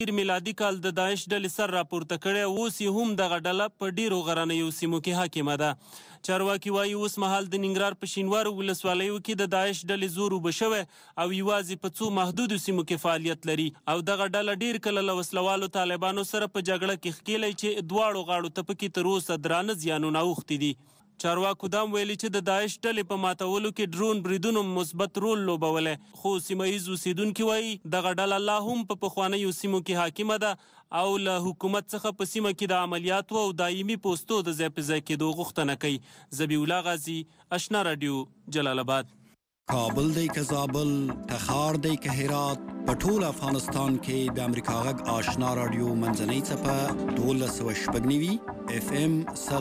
میلادي کال د داعش ډلې سر راپورته کړی، اوس یې هم دغه ډله په ډیرو غرنیو سیمو کې حاکمه ده. چارواکي وایي اوس مهال د ننګرهار په شینوارو ولسوالیو کې د داعش ډلې زور اوبه شوی او یوازې په څو محدودو سیمو کې فعالیت لري او دغه ډله ډیر کله له وسلوالو طالبانو سره په جګړه کې ښکیلی چې دواړو غاړو ته پکې تر اوسه درانه زیانونه اوښتي دي. چارواکو دا هم ویلي چې د داعش ډلې په ماتولو کې ډرون بریدونو مثبت رول لوبولی، خو سیمه ییز اوسیدونکي وایي دغه ډله لا هم په پخوانیو سیمو کې حاکمه ده او له حکومت څخه په سیمه کې د عملیاتو او دایمي پوستو د ځای په ځای کېدو غوښتنه کوي. ذبیح الله غازي، اشنا رادیو، جلال آباد. کابل دی که زابل، تخار دی که هرات، په ټول افغانستان کې د امریکا غږ آشنا رادیو منځنۍ څپه 1290 FM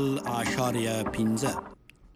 100.15.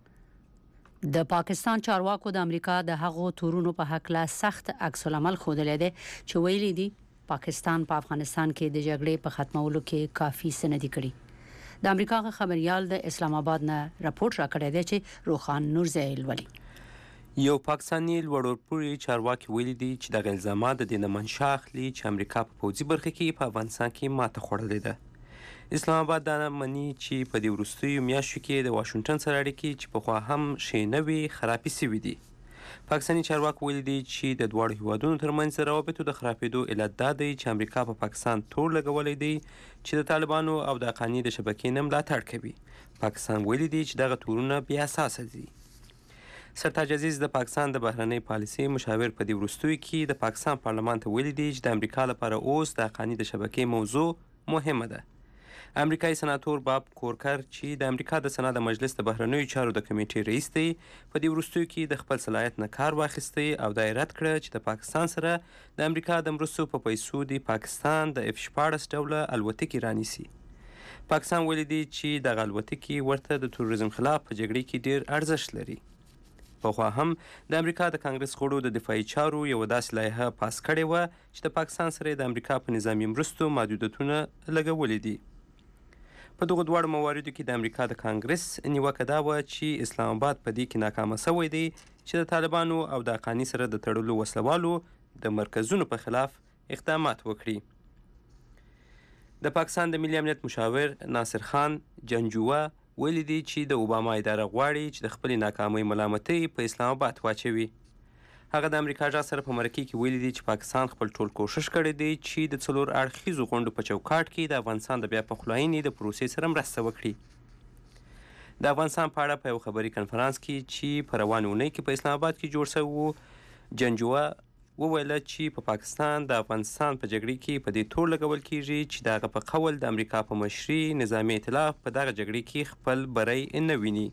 د پاکستان چارواکو د امریکا د هغو تورونو په هکله سخت عکس العمل ښودلی دی چې ویلي دي پاکستان په افغانستان کې د جګړې په ختمولو کې کافي څه نه دي کړي. د امریکا خبريال د اسلام آباد نه راپورټ راکړی دی چې روخان نورزی لولي. یو پاکستاني لوړپوړي چارواکي ویلي دي چې دغه الزامات د دې نه منشا اخلي چې امریکا په پوځي برخه کې په افغانستان کې ماته خوړلې ده. اسلام آباد دا مني چې په دې وروستیو میاشتو کې د واشنګټن سره اړیکې چې پخوا هم ښې نه وي خرابې سوي دي. پاکستاني چارواکو ویلي دي چې د دواړو هیوادونو ترمنځ د روابطو د خرابېدو علت دا دی چې امریکا په پاکستان تور لګولی دی چې د طالبانو او د حقاني د شبکې نه ملاتړ کوي. پاکستان ویلي دی چې دغه تورونه بې اساسه دي. سرتاج عزیز د پاکستان د بهرنۍ پالیسۍ مشاور په دې وروستیو کې د پاکستان پارلمان ته ویلي دی چې د امریکا لپاره اوس د حقاني د شبکې موضوع مهمه ده. امریکایي سناتور باب کورکر چې د امریکا د سنا د مجلس د بهرنیو چارو د کمیټې رئیس دی په دې وروستیو کې د خپل صلاحیت نه کار واخیستی او دا یې رد کړه چې د پاکستان سره د امریکا د مرستو په پیسو د پاکستان د F-14 ډوله الوتکې رانیسي. پاکستان ویلي دی چې دغه الوتکې ورته د تروریزم خلاف په جګړې کې ډیر ارزښت لري. پخوا هم د امریکا د کانګرس غړو د دفاعي چارو یو داسې لایحه پاس کړې وه چې د پاکستان سره د امریکا په نظامي مرستو محدودیتونه لګولي دي. په دغو دواړو مواردو کې د امریکا د کانګرس نیوکه دا وه چې اسلام آباد په دې کې ناکامه شوی دی چې د طالبانو او د حقاني سره د تړلو وسلوالو د مرکزونو په خلاف اقدامات وکړي. د پاکستان د ملي امنیت مشاور ناصر خان جنجوه ویلي دی چې د اوباما اداره غواړي چې د خپلې ناکامۍ ملامتۍ په اسلام آباد واچوي. هغه د امریکا غږ سره په مرکې کې ویلي دی چې پاکستان خپل ټول کوشش کړی دی چې د 4 اړخیزو غونډو په چوکاټ کې د افغانستان د بیا پخلاینې د پروسې سره مرسته وکړي. د افغانستان په اړه په یو خبري کنفرانس کې چې په روانه اونۍ کې په اسلام آباد کې جوړ شوی و، جنجوه وویله چې په پاکستان د افغانستان په جګړې کې په دې تور لګول کیږي چې د هغه په قول د امریکا په مشري نظامي ائتلاف په دغه جګړې کې خپل بری نه ویني.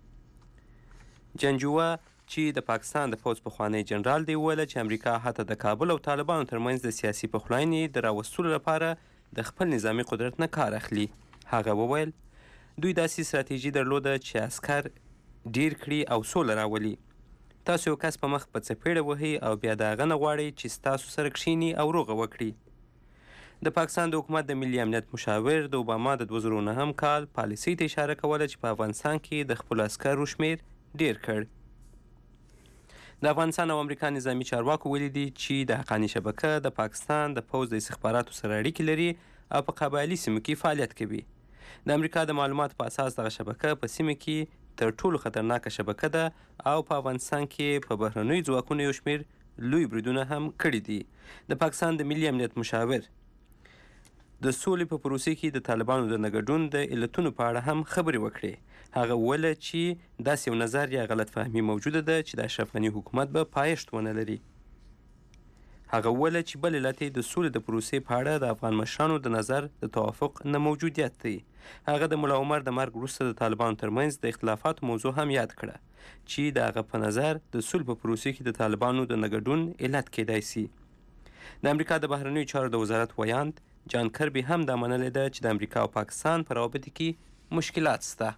جنجوه چې د پاکستان د پوځ پخوانی جنرال دی ویله چې امریکا حتی د کابل او طالبانو ترمنځ د سیاسي پخلاینې د راوستلو لپاره د خپل نظامي قدرت نه کار اخلي. هغه وویل دوی داسې ستراتیژي درلوده چې عسکر ډیر کړي او سوله راولي. تاسو یو کس په مخ په څپېړه وهئ او بیا د هغه نه غواړئ چې ستاسو سره کښیني او روغه وکړي. د پاکستان د حکومت د ملي امنیت مشاور د اوباما د 2009 کال پالیسۍ ته اشاره کوله چې په افغانستان کې د خپلو عسکرو شمیر ډیر کړ. د افغانستان او امریکا نظامي چارواکو ویلي دي چې د حقاني شبکه د پاکستان د پوځ د استخباراتو سره اړیکې لري او په قبایلي سیمو کې فعالیت کوي. د امریکا د معلوماتو په اساس دغه شبکه په سیمه کې تر ټولو خطرناکه شبکه ده او په افغانستان کې په بهرنیو ځواکونو یو شمیر لوی بریدونه هم کړي دي. د پاکستان د ملي امنیت مشاور د سولې په پروسې کې د طالبانو د نه ګډون د علتونو په اړه هم خبرې وکړې. هغه وویل چې داسې یو نظر یا غلط فهمي موجوده ده چې د اشرف غني حکومت به پایښت ونه لري. هغه وویل چې بل علت د سولې د پروسې په اړه د افغان مشرانو د نظر د توافق نه موجودیت دی. هغه د ملا عمر د مرګ وروسته د طالبانو ترمنځ د اختلافاتو موضوع هم یاد کړه چې د هغه په نظر د صلح په پروسې کې د طالبانو د نه ګډون علت کیدای شي. د امریکا د بهرنیو چارو د وزارت ویاند جان کربي هم دا منلې ده چې د امریکا او پاکستان په روابطو کې مشکلات شته.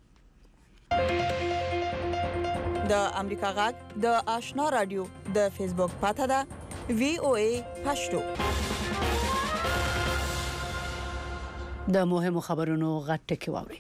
د امریکا غږ د آشنا رادیو د فیسبوک پاته ده VOA پښتو. د مهمو خبرونو غټ ټکی واوري.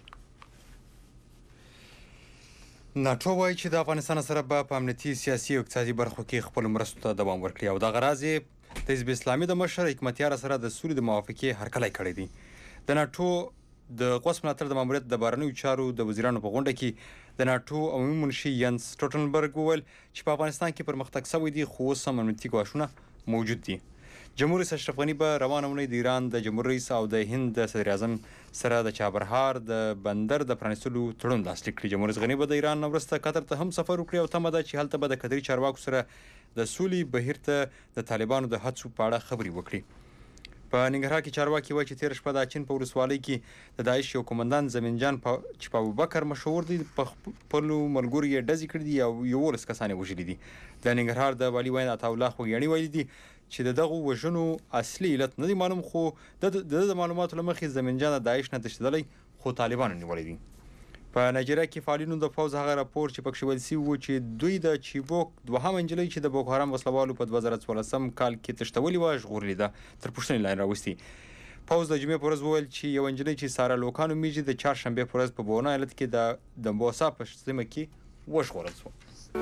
ناټو وایي چې د افغانستان سره په امنیتي سیاسي او اقتصادي برخو کې خپل مرستو ته دوام ورکړي او د غراض د حزب اسلامي د مشر حکمتیار سره د سولې د موافقې هرکلی کړی دی. د ناټو د قوس ملاتړ د ماموریت د بهرنیو چارو د وزیرانو په غونډه کې د ناټو عمومي منشي ینس سټولټنبرګ وویل چې په افغانستان کې پرمختګ شوی دی، خو اوس هم امنیتي ګواښونه موجود دي. جمهور رئیس اشرف غني به روانه اونۍ د ایران د جمهور رئیس او د هند د صدر اعظم سره د چابهار د بندر د پرانیستلو تړون لاسلیک کړي. جمهور رئیس غني به د ایران نه وروسته قطر ته هم سفر وکړي او تمه ده چې هلته به د قطري چارواکو سره د سولې بهیر ته د طالبانو د هڅو په اړه خبرې وکړي. په ننګرهار کې چارواکي وایي چې تېره شپه د اچین په ولسوالۍ کې د داعش یو قومندان زمین جان چې په ابوبکر مشهور دی په خپلو ملګرو یې ډزې کړي دي او 11 کسان یې وژلي دي. د ننګرهار د والي ویاند عطاالله خوږیاڼي ویلي دي چې د دغو وژنو اصلي علت نه دی معلوم، خو د معلوماتو له مخې زمین جان د داعش نه تښتېدلی خو طالبانو نیولی دی. په نایجیریا کې فعالینو د پوځ هغه راپور چې پکې ویل شوي و چې دوی د چیبوک دوهمه نجلۍ چې د بوکو حرام وسلوالو په 2014 کال کې تښتولې وه ژغورلې ده، تر پوښتنې لاندې راوستې. پوځ د جمعې په ورځ وویل چې یوه نجلۍ چې سارا لوکا نومیږي د چهارشنبې په ورځ په بورنا ایالت کې د دمبوسا په سیمه کې وژغورل شوه.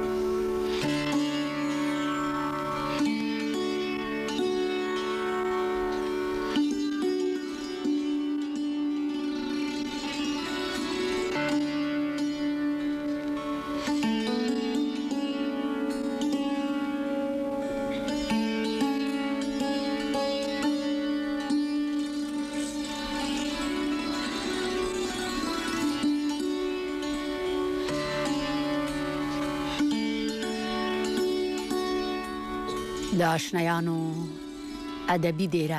د آشنایانو ادبي دیره.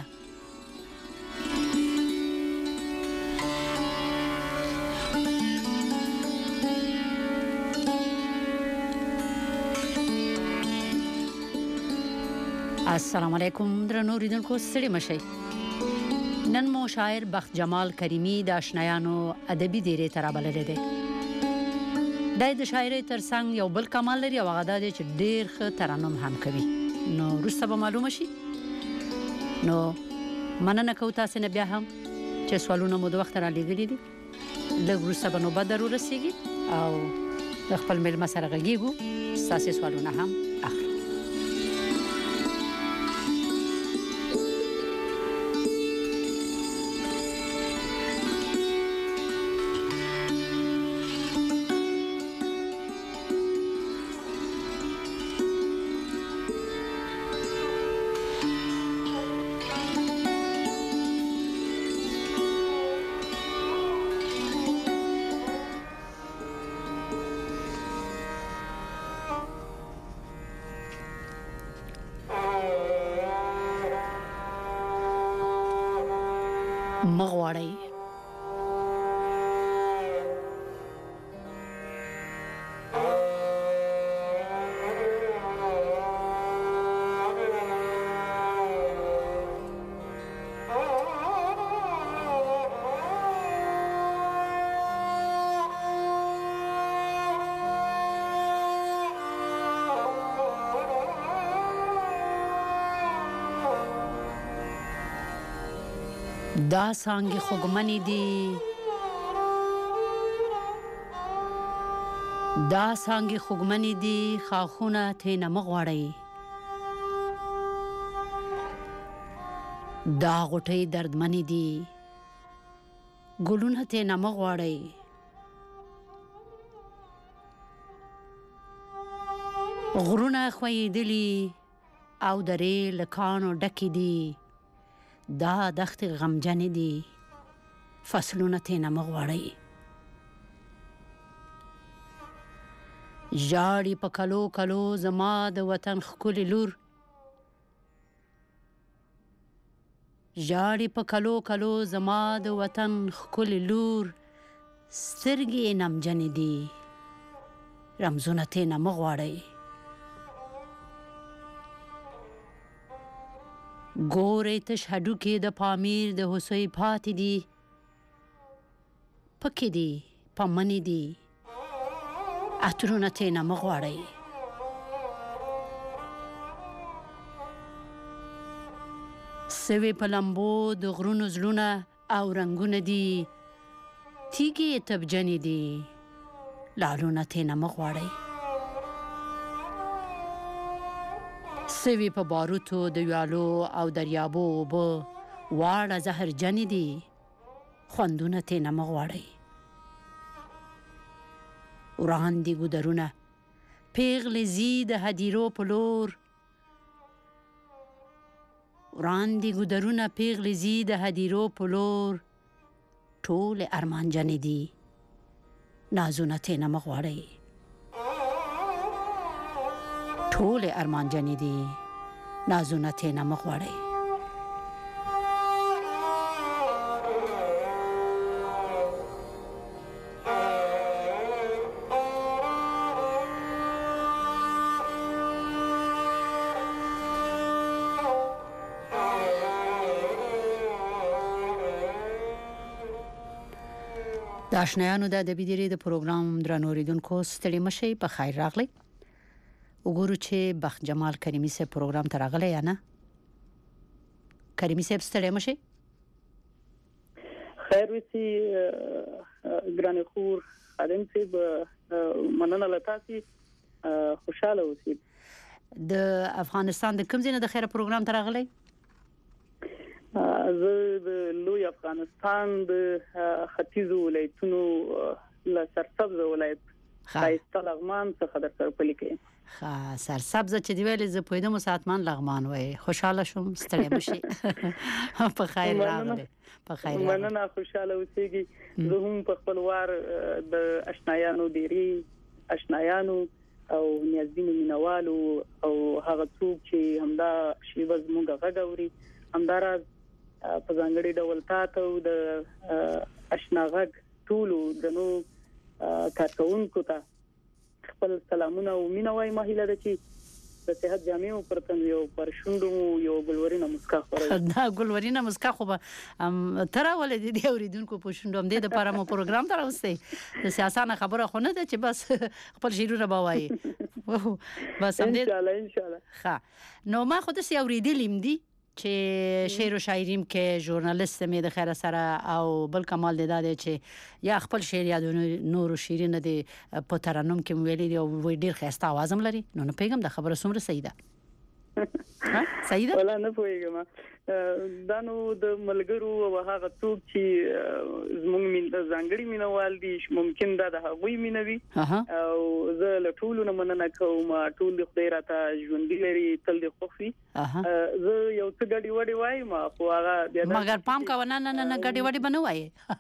السلام علیکم درنو اوریدونکو، ستړي مشئ. نن مو شاعر بخت جمال کریمی د آشنایانو ادبي دیره ته رابللی دی. د شاعرۍ ترڅنګ یو بل کمال لري او هغه دا دی چې ډېر ښه ترنم هم کوي. نو وروسته به معلومه شي. نو مننه کوو تاسې نه بیا هم چې سوالونه مو د وخته رالیږلي دي. لږ وروسته به نوبت در ورسیږي او د خپل مېلمه سره غږیږو، ستاسې سوالونه هم اخلو. مغواړی دا څانګې خوږمنې دي، دا څانګې خوږمنې دي، خاښونه ترېنه مه غواړئ. دا غوټۍ دردمنې دي، ګلونه ترېنه مه غواړئ. غرونه ښویېدلي او درې له کاڼو ډکې دي، دا دښتې غمجنې دي، فصلونه ترېنه مه غواړئ. ژاړي په کلو کلو زما د وطن ښکلې لور، ژاړي په کلو کلو زما د وطن ښکلې لور، سترګې یې نمجنې دي، رمزونه ترېنه مه غواړئ. ګورئ تش هډوکې د پامیر د هوسۍ پاتې دي، پکې دي پمنې دي، عطرونه ترېنه مه غواړئ. سوې په لمبو د غرونو زړونه او رنګونه دي، تیږې یې تبجنې دي، لعلونه ترېنه مه غواړئ. سوي په باروتو د ویالو او دریابو وبو واړه زهرجن دي خوندونه تینا مغواړي وړاندې ګودرونه پیغلې زی د هدیرو په لور وړاندې ګودرونه پیغلې زی د هدیرو په لور ټول ارمانجن دي نازونه تینا مغواړي ټول ارمانجن دي نازونه تینا مغواړي د آشنایانو د ادبي دیری د پروګرام درنوریدونکو ستړي مشي په خیر راغلی وګورو چې بخت جمال کریمی سه پروګرام ته راغلی یا نه کریمی سه ستړي مشي خیر وسی ګران خور خادم سه مننه لتاسي خوشاله اوسئ د افغانستان د کوم ځای نه د خیر پروګرام ته راغلی زه د لوی افغانستان د ختیځو ولایتونو له سرسبز ولایت خایسته لغمان څخه در سره پلیکې سرسبز چې دی ویل زه پوهیدم ساتمان لغمان وای خوشاله شوم ستړي مشي په خیر راغلی په خیر مننه خوشاله اوسئ زه هم په خپل وار د آشنایانو ډیری آشنایانو او نیازبینو مینوالو او هغه څوک چې همدا شیوه زموږ غږوري همدارا په ځانګړي ډول تاسو د آشناغږ ټولو دنو کارکونکو ته خپل سلامونه او مینه وای مهیله ده چې د صحت جامع پر تن یو پر شوندو یو ګلورینه مسکا خوري دا ګلورینه مسکا خو به تر ولې دې اوریدونکو په شوندو هم دې د لپاره مو پروګرام تر اوسه د سیاسانه خبره خو نه ده چې بس خپل شیرونه بوایي بس هم دې ان شاء الله ها نو ما خو د سی اوریدلیم دي چې شعر او شاعریم کې ژورنالیست مې د خیر سره او بل کمال دی دا چې یا خپل شعر یا نور شعرونه د په ترنم کې ویلي دی او ډیر ښایسته आवाज هم لري نو نه پیغام د خبره څومره صحیح ده صحیح ده ولا نه پوهیږم دا نو د ملګرو او هغه څوک چې زموږ من ځانګړي مینوال دي ممکن دا د هغوی مینوي او زه له ټولو نه مننه کوم ټول د خدای راته ژوندۍ لري تل د خوښي زه یو څه ګډي وډي وایم خو هغه مګر پام کا نه ګډي وډي بنوي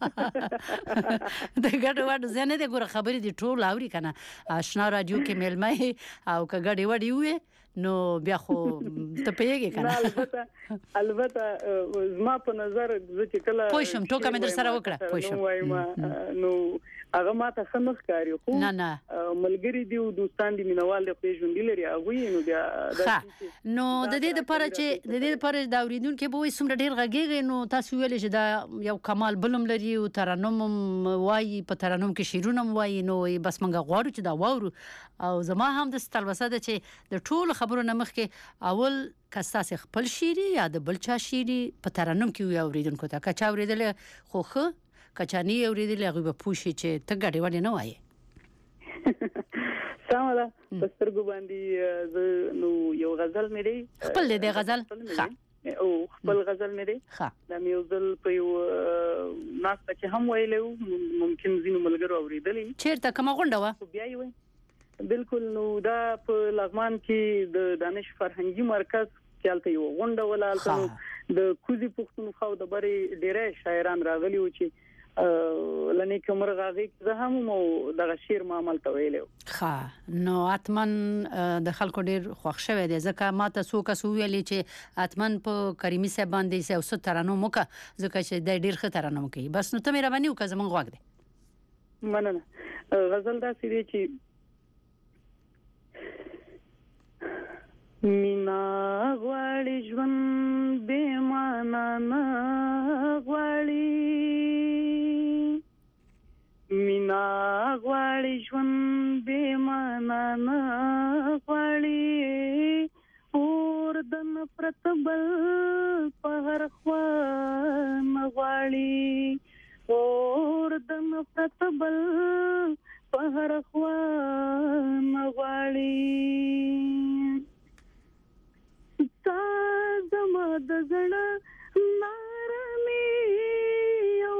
د ګډي وډي زنه د ګوره خبرې دي ټول اوري کنه آشنا رادیو کې ملمه او ک ګډي وډي وي نو بیا خو ته پیږي کنه البته زما په نظر چې کله پوښم ټوکه مې در سره وکړه پوښم نو هغه ماته سمخ کاری خو نه ملګری دی او دوستان دی مینوال دی په ژوندۍ لري هغه نو بیا نو د دې لپاره چې د دې لپاره دا اوریدونکو به وي سمره ډیر غږیږي نو تاسو ویل چې دا یو کمال بلم لري او ترنم وایي په ترنم کې شیرونه وایي نو بس منګه غواړو چې دا واورو او زما هم د ستلوسه ده چې د ټول خبرو نمخ کې اول کساس خپل شيري یا د بلچا شيري په ترنم کې وي اوریدونکو ته کچا اوریدل خوخه کچانی اوریدل هغه په پوښي چې ته ګډي وډي نه وایي سماله پسترګو باندې نو یو غزل مې دی خپل دې غزل او خپل غزل مې دی دا میوزل په یو ناس چې هم ویلو ممکن زینو ملګرو اوریدلې چیرته کومه غونډه و بیا یې بالکل نو دا په لغمان کې د دانش فرهنګي مرکز کې الته یو غونډه ولالته د کوزي پښتون خو د بری ډېرې شاعران راغلي و چې لنی کومر غاغي زه هم مو د شعر معامل ته ویلو نو اتمن د خلکو ډیر خوښ شوه دي ځکه ماته څوک ویلي چې اتمن په کریمی صاحب باندې سه اوس ترانو موکه ځکه چې د ډیر خطرانو کوي بس نو ته مې رواني وکړه زمونږ غوږ دی مننه غزل دا سړي چې مینا غواړي ژوند بے معنا نه غواړي مینا غواړي ژوند بے معنا نه غواړي اور د نفرت بل په هر خوا نه غواړي اور د نفرت بل په هر خوا نه غواړي تا زما د زړه نارمي یو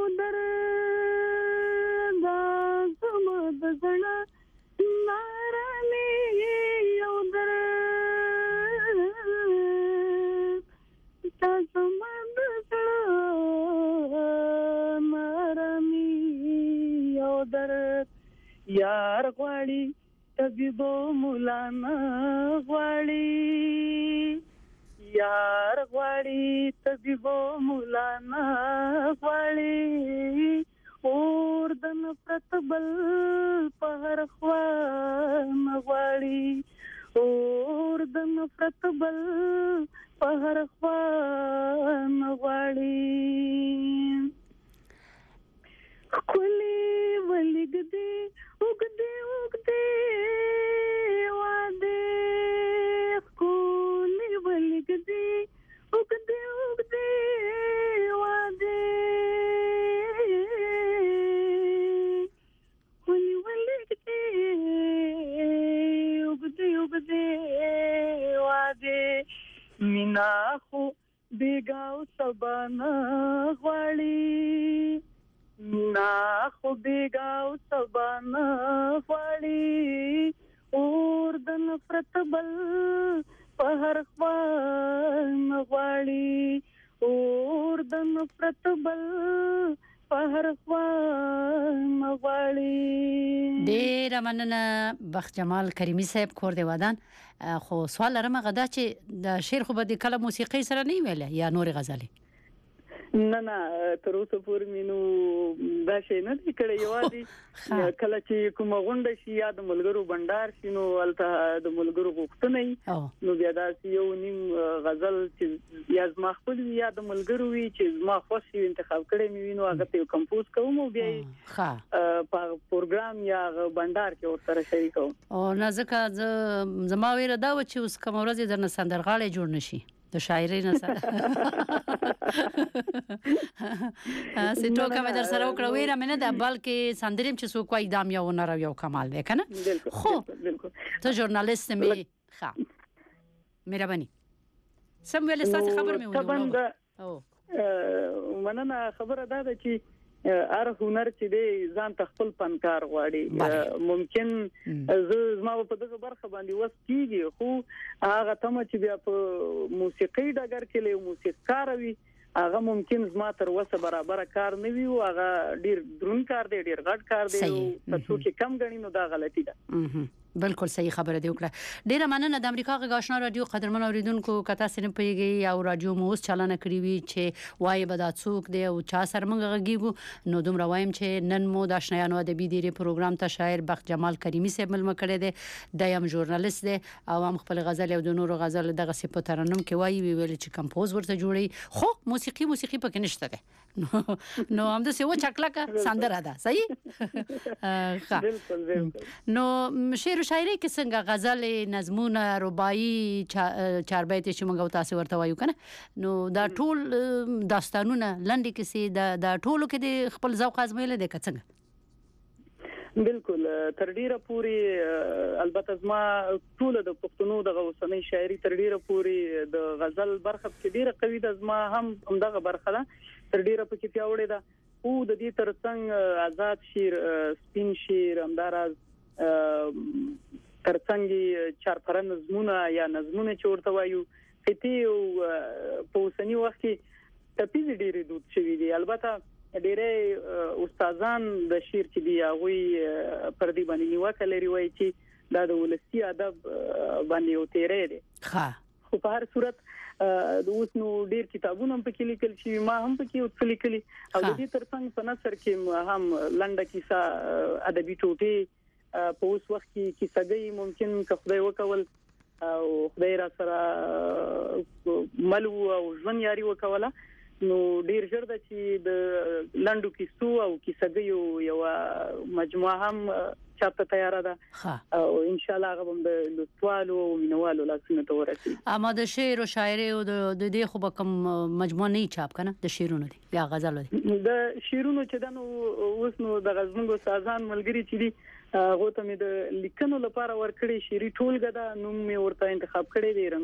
درد زما د زړه نارمي یو درد تا زما د زړه نارمي یو درد یار غواړي طبيبو مولانا غواړي یار غواړي طبيبو مولانا غواړي اور د نفرت بل په هر خوا غواړي اور د نفرت بل په هر خوا غواړي کلی ولګدي وګدي وګدي واده کلی ولګدي وګدي وګدي واده کلی ولګدي وګدي وګدي واده مینا خو بیگاو سبانا غواړي نا خو بیگاو سبانا غواړي اور د نفرت بل په هر خوا غواړي اور د نفرت بل په هر خوا غواړي. ډېر مننه بخت جمال کریمی صاحب کور دی ودان. خو سوال لرم غدا چې د شعر خو به د کلم موسیقي سره نه ویل یا نور غزلې؟ نه تر اوسه پورې مينو دا شي نه دی کړی یوازې کله چې کوم غونډه شي یا د ملګرو بندر شي نو الته د ملګرو غوښتنه نو بیا دا یو نیم غزل چې یا ما خپل یا د ملګرو وی چې ما خوښي انتخاب کړی مې وینو هغه ته کمپوز کوم او بیا په پروګرام یا بندر کې ورسره شریکوم. او نه ځکه زما ویره دا و چې اوس کوم ورځ درنه سندرغاړي جوړ نشي د شاعرۍ نه سره سټوکه مې در سره وکړه ویره مې نه ده بلکې سندریم چې څوک وایي دا یو هنر یو کمال دی کنه. خو ته ژورنالیست مې ښه مهرباني سم ویل ستاسو خبر مې ونه او مننه خبره ده چې هر هنر چې دی ځان خپل فنکار غواړي ممکن زما په دغه برخه باندې وس کیږي خو هغه تم چې بیا په موسیقي ډګر کې له موسیقار وي هغه ممکن زما تر وسه برابر کار نه وي او هغه ډیر درون کار دی ډیر غټ کار دی او څوک کم غني نو دا غلطي ده. بالکل صحیح خبره دی وکړه. ډیره مننه د امریکا غږ آشنا رادیو قدرمن اوریدونکو کتا سره پیږي او رادیو موس چلانه کړی وی چې وای بدا څوک دی او چا سره موږ غږیږو نو دومره وایم چې نن مو د آشنایانو ادبي دیری پروګرام ته شاعر بخت جمال کریمی صاحب ملمه کړی دی د یم ژورنالیست دی او هم خپل غزل او د نورو غزل دغه په ترنم کې وای ویل چې کمپوز ورته جوړي خو موسیقي پکې نشته ده نو هم د سیو چکلکه سندره ده صحیح. نو شعر شاعري کې څنګه غزل نظمونه رباعي چاربیت چې موږ تاسو ورته وایو کنه نو دا ټول داستانونه لنډي کې سي دا ټولو کې د خپل ذوق ازمایل دي څنګه؟ بالکل تر ډیره پوری البته زما ټول د پښتنو د غوسنۍ شاعري تر ډیره پوری د غزل برخه کې ډیره قوي د زما هم دغه برخه ده تر ډیره پکې پیاوړې ده او د دې ترڅنګ آزاد شعر سپین شعر همداراز ترڅنګ چارپره نظمونه یا نظمونه چې ورته وایو کته او په اوسنی وخت کې تپیز ډیره دود شوی دی. البته ډیره استادان د شعر چې دی هغه پر دې باندې نیوکه لري وایي چې دا د ولسی ادب باندې یو تیرې دی. خو په هر صورت د اوس نو ډیر کتابونه هم پکې لیکل شي ما هم پکې لیکلي او د دې ترڅنګ په نثر کې هم لنډه کیسه ادبي ټوټې په اوس وخت کې کیسهګي ممکن که خدای وکول او خدای را سره ملو او ژوند یاري وکوله نو ډیر ژر د چې د لنډو کیسو او کیسهګي یو مجموعه هم چاپته تیار ده او ان شاء الله هغه هم د لوستوالو او مینوالو لاسونه ته ورسي. اما د شعر او شاعري او د دې خو کوم مجموعه نه چاپ کنه د شعرونو دي یا غزل دي د شعرونو چې دنو اوس نو د غزمنګو سازان ملګری چې دي هغه ته مې د لیکنو لپاره ورکړی شعري ټولګه ده نو مې ورته انتخاب کړی دی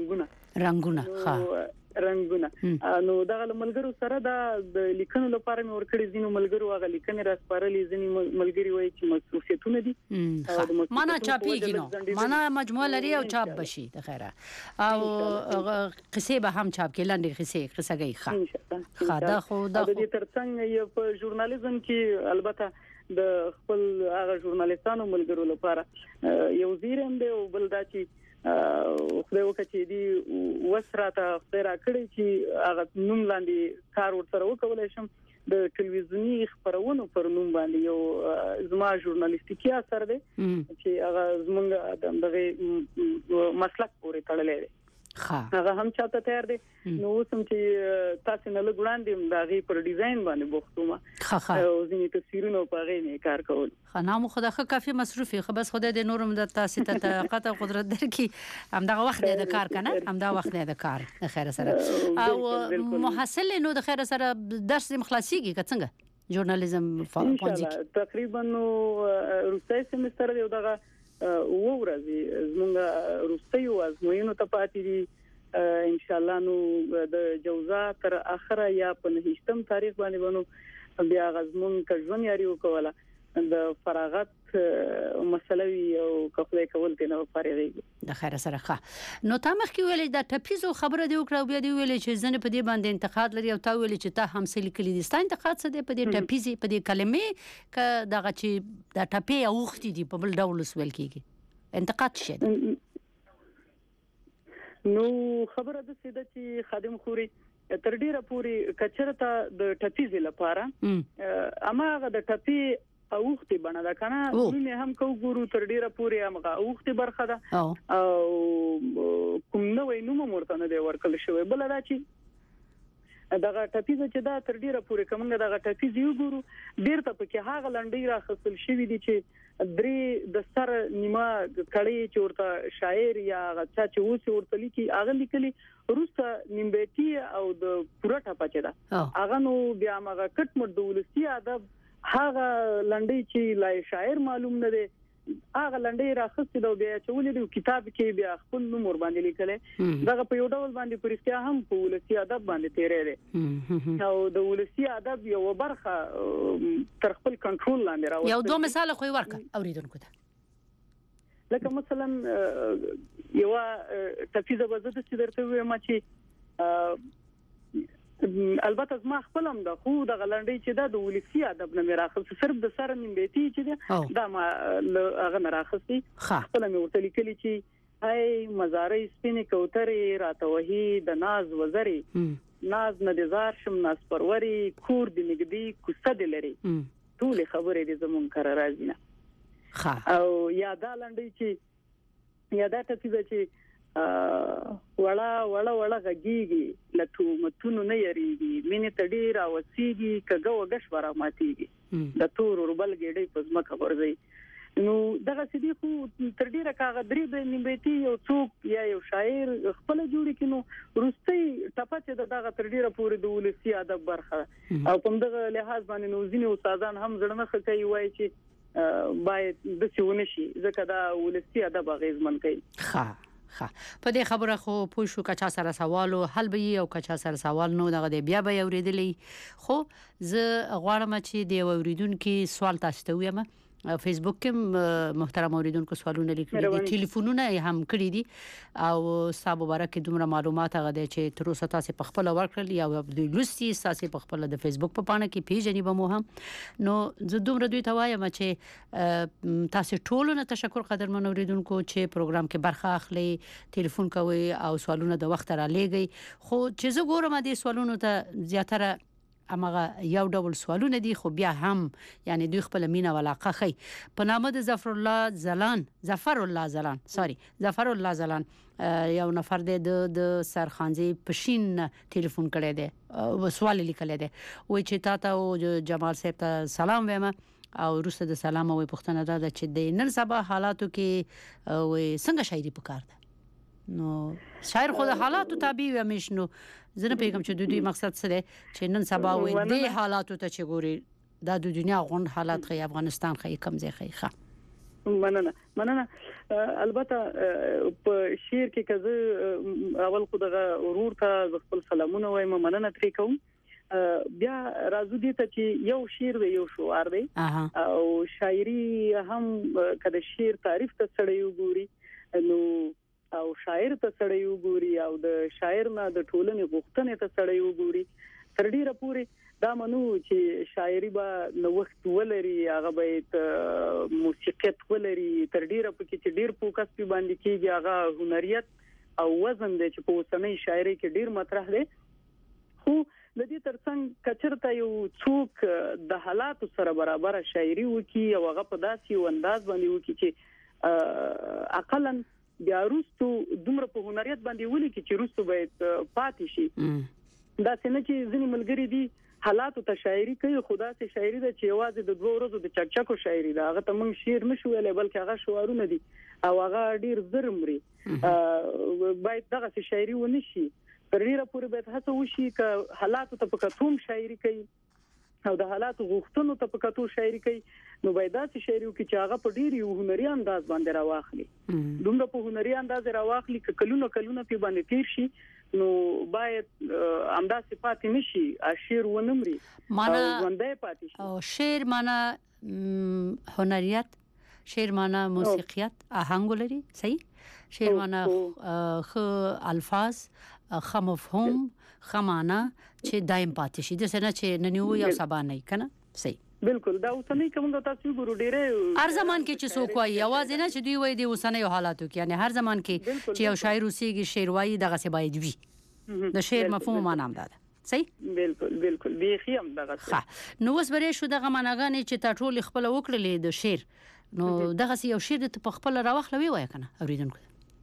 رنگونه نو دا ملګرو سره د لیکنو لپاره مې ورکړی دي نو ملګرو هغه لیکنې راسپارلې ځینې ملګری وایي چې مسؤلیتونه دي معنا چاپیږي نو معنا مجموعه لري او چاپ بشي د خیره او قصې به هم چاپ کې لاندې قصه گئی ښه دا خو د دې ترڅنګ یو په ژورنالیزم کې البته د خپل هغه ژورنالیستانو ملګرو لپاره یو زیرم دی او بل دا چې خو وکړي دي وسراته خبره کړې چې هغه نوم لاندې کار ورسره وکولای شم د ټلویزیونی خبرونو پر نوم باندې یو زما ژورنالیستیکي اثر دی چې هغه زمونږ دغه مسلک پورې تړلې دی هغه هم چاته تیار دي نو سم چې تاسو نه لګوړاندم دا غي پر ډیزاین باندې بوختومه او ځینې تصویرونه په غي نه کار کول خنامو خدای کافي مصروفي خو بس خدای دې نورم د تاسو ته طاقت او قدرت درکې همدغه وخت د کار کنه همدا وخت د کار د خیر سره او محصل نو د خیر سره درس مخلصيږي څنګه ژورنالیزم پونځي تقریبا روسي سمستر دی دغه ورځي زمونږ روسي وازموینو ته پاتې دي ان شاء الله نو د جوزا تر اخره یا په 9م تاریخ باندې ونو بیا غزمون کژون یاري وکوله د فراغت مسلوي او کفله کول کنه فارغي د خیر سره ښه نو تا مخ کې ویلې د ټپیزو خبره دی وکړه بیا دی ویلې چې زنه په دې باندې انتقاد لري او تا ویلې چې تا هم سلی کلی دي ستاسو انتقاد څه دی په دې ټپیزي په دې کلمې ک دغه چې د ټپي اوختي دي په بل ډول وسول کیږي انتقاد شه نو خبره د سیده چې خادم خوري تر ډیره پوری کچرته د ټپیزي لپاره اما هغه د ټپي اوختي بنا دا کنه مې هم کو ګورو تر ډیره پوری هغه اوختي برخه ده او کوم نو وینو مرته نه دی ورکل شوی بل دا چې دغه ټپیزه چې دا تر ډیره پوری کومه دغه ټپیزه یو ګورو ډیرته پکې هغه لنډی را خپل شوی دي چې درې د سر نیمه کړي چې ورته شاعر یا غچا چې اوس ورته لیکي هغه لیکلي روسه نیمبېتی او د پوره ټاپچه ده هغه نو بیا هغه کټ مټ د ولسی ادب هغه لنډي چې لای شاعر معلوم نه دی هغه لنډي راخصه دا بیا چې ولې کتاب کې بیا خپل نوم باندې لیکل دا په یو ډول باندې پرستیا هم په ولسی ادب باندې تیرې دي او د ولسی ادب یو برخه تر خپل کنټرول لاندې راوړي یو دوه مثال خو ورکړه اوریدونکو ته لکه مثلا یو تفیزه وزد چې درته وایم چې البته زما خپلم د خو د غلنډي چې د ولسی ادب نه راخل صرف د سره نیمبېتی چې دا ما هغه نه راخسي خپل مې ورته لیکلي چې هاي مزارې سپینې کوترې راتوهي د ناز وزري ناز نه د زار شم ناز پروري کور د نګدي کوڅه د لري ټول خبرې د زمون کار راځي نه او یادا لنډي چې یادا ټکیږي چې وړه غږیږي لټو متونو نه یریږي مینه تډیر او سیږي کګه وګش ورا ماتيږي د تور وربل ګډي په ځمکه ورځي نو دغه سدي خو تر ډیره کاغه درې د نیمبېتی یو څوک یا یو شاعر خپل جوړی کینو روستي ټپه دغه تر ډیره پورې د ولسی ادب برخه او کوم دغه لحاظ باندې نو ځینې استادان هم زړه نه کوي وای چې باید د څونه شي ځکه دا ولسی ادب غیزمن کوي په دې خبره خو پوه شو کچا سره سوال او حل به او کچا سره سوال نو دغه بیا به اوریدلې خو زه غواړم چې د اوریدونکو سوال تاسو ته وایم فیسبوک کې محترم اوریدونکو سوالونه لیکلي دي ټلیفونونه هم کړی دي او صاحب مبارک دومره معلومات هغه دي چې تر اوسه تاسو په خپل ورکړل یا د لوسی تاسو په خپل د فیسبوک په پاڼه کې پیژنې به مو هم نو زه دومره دوی ته وایم چې تاسو ټول نه تشکر قدرمن اوریدونکو چې پروګرام کې برخه اخلي ټلیفون کوي او سوالونه د وخت را لېږي خو چې زه ګورم د سوالونو ته زیاتره امغه یو ډول سوالونه دي خو بیا هم یعنی دوی خپل مینه ولاقه خي په نامه د ظفر الله زلان یو نفر د سرخانزي پښین ټلیفون کړی دی سوال لیکلی دی وای چې تاسو جمال صاحب ته سلام وایم او روسه د سلام او پښتنه دا چې د نن سبا حالاتو کې وې څنګه شاعري پکار ده نو شاعر خو د حالاتو تابع وي مشنو زنه پیغام چې د دوی مقصد سره چې نن سبا وې د حالاتو ته چې ګوري د دنیا غون حالات خي افغانستان خي کم ځای خي ښه مننه البته په شعر کې کزه اول خو دغه ورور ته خپل سلامونه وایم مننه ترې کوم بیا راځو دي ته چې یو شعر دی یو شعار دی او شاعري هم کله شعر تعریف ته سړی وګوري نو او شاعر ته سړی وګوري او د شاعر نه د ټولنې غوښتنې ته سړی وګوري تر ډیره پورې دا منو چې شاعري به نو وخت ولري هغه به موسیقیت ولري تر ډیره پکې چې ډیر فوکس په باندې کېږي هغه هنریت او وزن دی چې په اوسنۍ شاعري کې ډیر مطرح دی خو د دې ترڅنګ کچرته یو څوک د حالاتو سره برابر شاعري وکي او هغه په داسې انداز باندې وکي چې عقلاً بیا روستو دومره په هنریت باندې ولیکي چې روستو باید پاتې شي دا څنګه چې ځینې ملګری دي حالاتو ته شاعري کوي خدا سي شاعري ده چې یوازې د 2 ورځې د چکچکو شاعري ده هغه ته موږ شعر نشو ویلای بلکې هغه شعارونه دي او هغه ډیر زرمري باید دغه سي شاعري ونشي تر ډیره پورې باید هڅه وشي ک حالاتو ته پکاتوم شاعري کوي او د حالاتو غوښتنو ته پکاتو شاعري کوي نو باید داسې شاعري وکړي چې هغه په ډیر یو هنري انداز باندې راواخلي دومره په هنري انداز راواخلي ک کلونه په باندې تیر شي نو باید امدا صفات نشي شعر ونمري معنا ژوندې پاتې شي او شعر معنا هنریت شعر معنا موسیقیت آهنګ لري صحیح شعر معنا خ الفاظ خ مفهوم خ معنا چې دایم پاتې شي د سنه چې ننیو یا سبا نه کنه صحیح بالکل دا اوسنۍ کوم د تاسو ګورو ډیره هر زمان کې چې څوک وایي आवाज نه چې دوی وایي د اوسنۍ حالاتو کې یعنی هر زمان کې چې یو شاعر اوسېږي شعر وایي دغه څه باید وي د شعر مفهوم معنا هم ده صحیح بالکل بیخي هم دغه ښه نو اوس بری شو دغه معناګانې چې تا ټول خپل وکړلې د شعر نو دغه یو شعر د په خپل راوخلوي وای کنه اوریدونکو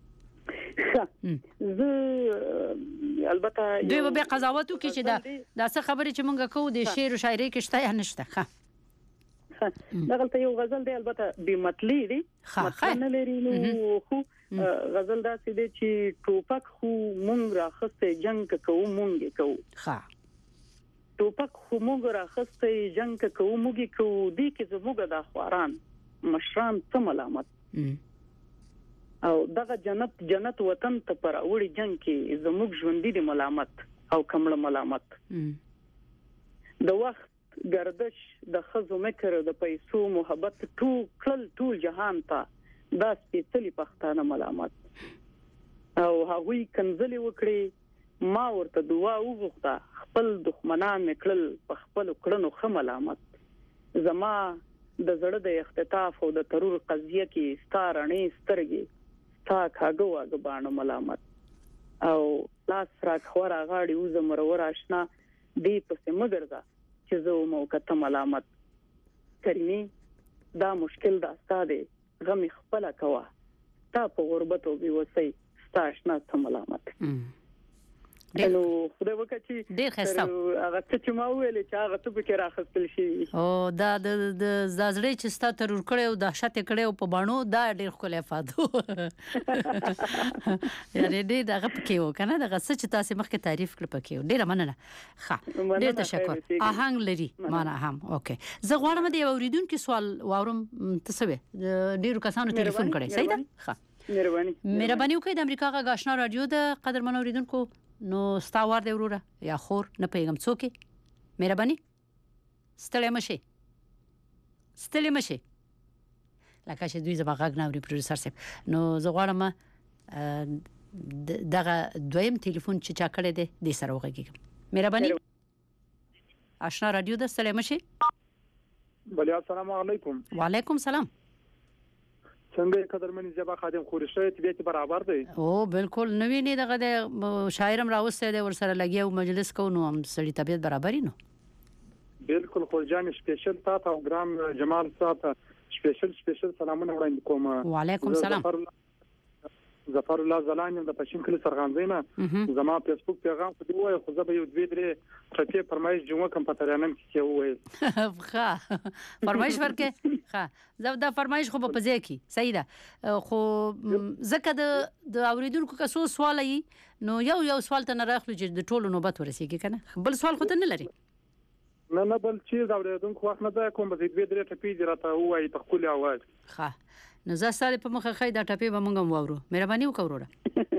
زه البته دوی به قضاوتو کې چې دا څه خبره چې مونږ کوو د شعر او شاعري کې شته یا نشته ښه دغه یو غزل دی البته به مطلع دی مطلع لري نو خو غزل دا سې دی چې ټوپک خو مونږ راخسته جنگ کوو مونږ کوو ښه ټوپک خو مونږ راخسته جنگ کوو مونږ کوو دی کې زموږ د خواران مشران څه ملامت او دغه جنت وطن ته پر اوړي جنگ کې زموږ ژوندۍ د ملامت او کمړه ملامت د وخت گردش د خزو مکر د پیسو محبت ټول جهان ته دا سپېڅلي پښتانه ملامت او هغوی کنځلې وکړي ما ورته دعا وغوښته خپل دښمنان میکړل په خپل کړنو خه ملامت زما د زړه د اختطاف او د ترور قضیه کې ستارنې سترګې تا کاغو واغبانو ملامت او لاس را خورا غاړي او زمرور آشنا دی پسې مګرځا چې زه موقته ملامت کریمي دا مشکل دا ستاده غم خپل کوا تا په غربت او بیوسۍ ستاشنا ته ملامت نو خدای وکړي ډیر خسته هغه چې ما ویل چې هغه ته به راخستل شي او دا د زړه چې ستا ترور کړو د شته کړو په باڼو دا ډیر خلک فادو یعنی دې دغه پکې وکنه دغه څه چې تاسو مخکې تعریف کړ پکې ډیر مننه ښه ډیر تشکر آهنګ لري معنا هم اوکے زه غواړم د اوریدونکو سوال واورم تاسو ډیرو کسانو ټلیفون کړی صحیح ده ښه مهرباني وکړئ د امریکا غا آشنا رادیو د قدرمن اوریدونکو نو ستاور دی وروره یا خور نه پیغام څوک مهرباني ستړی مشه لکه چې دوی زما غږ نه اوري پروډوسر صاحب نو زه غواړم دغه دویم ټلیفون چې چا کړی دی د سره وغږیږم مهرباني آشنا رادیو د ستړی مشه بله السلام علیکم وعلیکم سلام څنګه قدرمن زبا خادم خورشه طبيعت برابر دی او بالکل نوی نه دغه د شاعرم راوسته دی ور سره لګیو مجلس کو نو هم سړی طبيعت برابرې نو بالکل خورجان سپیشل تا او ګرام جمال صاحب سپیشل سلامونه وړاندې کوم وعلیکم سلام ظفر الله زلان د پښین کلی سرغاندینه زما فیسبوک پیغام خو دی وای خو زه به یو 2-3 ټکی فرمایش جمعه کم پترانم کې وای ښه فرمایش ورکه ښه زه دا فرمایش خو په ځای کې صحیح ده خو زکه د اوریدونکو کسو سوال ای نو یو سوال ته نه راخلو چې د ټولو نوبت ورسیږي کنه بل سوال خو ته نه لري نه بل چې دا اوریدونکو وخت نه ده کوم به 2-3 ټکی راته وای په خپل आवाज ښه نو زه سره په مخه خای دا ټپی به مونږ وورو مهرباني وکړه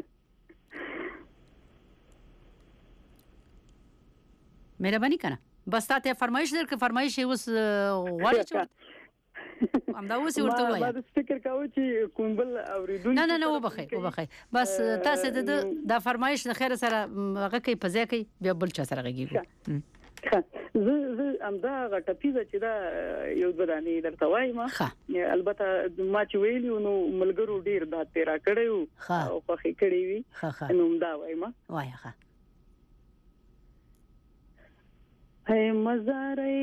مهرباني کنه بس تاسو فرمایش درک فرمایش اوس غواړی چې همدا اوس ورته وایي ما د فکر کاوه چې کوم بل اوریدونکو نه وبخې بس تاسو د فرمایش د خیر سره هغه کوي په ځای کوي بیا بل چا سره غږیږي زه امدا غټپیزه چې دا یو ځدانې درته وایم البته ما چې ویلی نو ملګرو ډیر دا تیرا کړیو او خوخي کړی وی نو دا وایم وایخه هي مزارې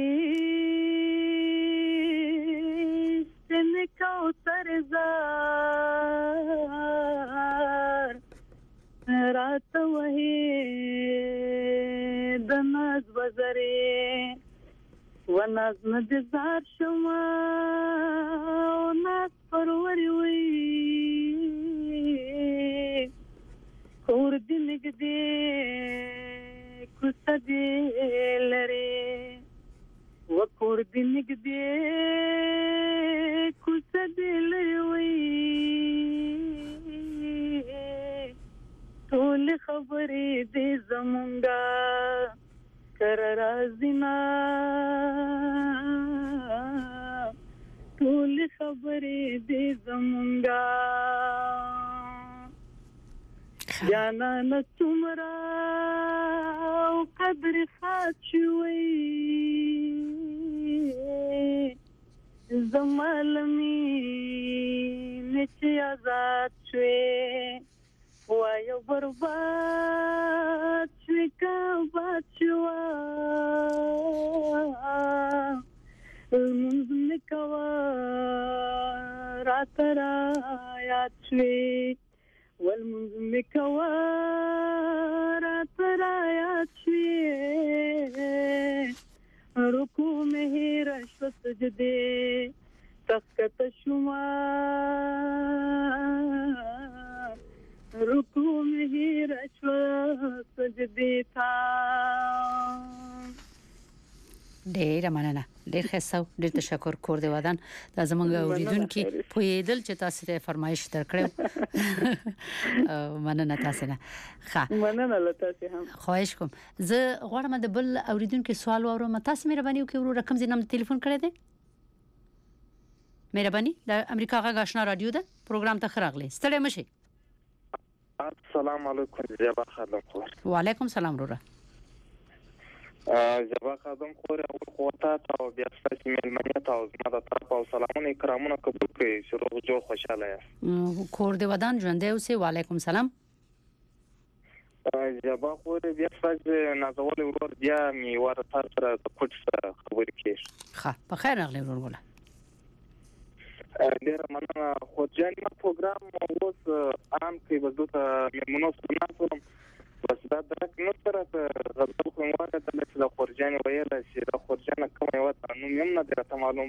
څنګه کو سرزار رات وهي د ناز بزره وناز نجزار شما ناز پروری وی کور دی نگده کسا دی لره وکور دی نگده کسا دی لره وی ټول خبرې دې زمونږه کر رازینا ټول خبرې دې زمونږه جانا نتمرا قدر خاچوي زمالمی نچ آزاد شوي وایو برباد شویکا بچوا المنز نکوا رات را یاد شوی والمنز نکوا رات را یاد شوی رکو میں رشو سجدے تسکت شما رکو میں رشو سجدے تھا ډیر مننه ډیر ښه ډیر تشکر کور دی ودان دا زمونږ اوریدونکو پویدل چې تاسو ته فرمایش درکړم مننه تاسو نه ښه مننه لته هم خواهش کوم زه غواړم د بل اوریدونکو سوال واورم تاسو مهرباني وکړئ ورو رقم زینم ټلیفون کړی دی مهرباني د امریکا غږ آشنا رادیو ده پروګرام ته خراغلی ستړي مشي السلام علیکم جبا خادم خور وعلیکم سلام وروره جبا خادم خور او خوتا او بیا ستاسو ملمنه تاسو ما د طرف او سلامونه کرامونه قبول کړئ شروع جوړ خوشاله یاست کور دی ودان ژوندې اوسې وعلیکم سلام جبا خور بیا ستاسو نازول ورور بیا می ورته تاسو سره کوټ سره خبرې کړئ ښه په خیر راغلی ورور ګله ډیر مننه خو ځان ما پروګرام اوس عام کې وځو مناسب ناسم بس دا درک نو سره غوښتل کوم وخت د خورجان ویل چې د خورجان کوم یو نو یم نه درته معلوم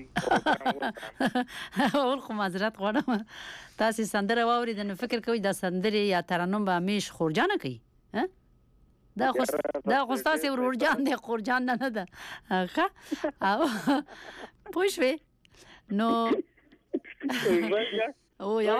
اول خو معذرت غواړم تاسو سندره واورید نو فکر کوئ دا سندره یا ترنم به همیش خورجان کوي دا خو تاسو ورورجان دی خورجان نه ده ښه او پوښوي نو او یا